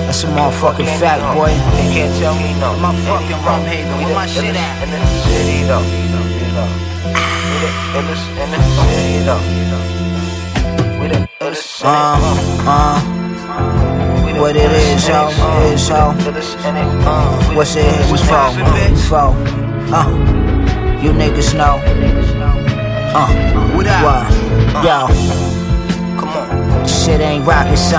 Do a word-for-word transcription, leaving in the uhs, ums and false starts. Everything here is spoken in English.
That's a motherfucking fact, boy. They can't tell me no. My fucking rum haven, where my shit at? In the city though. In the city though. We the illest. Uh, uh. What it is, yo, it is, yo. Uh, what's it here for? Uh, for? Uh, you niggas know. Uh, what? Yo, come on. Shit ain't rocket science.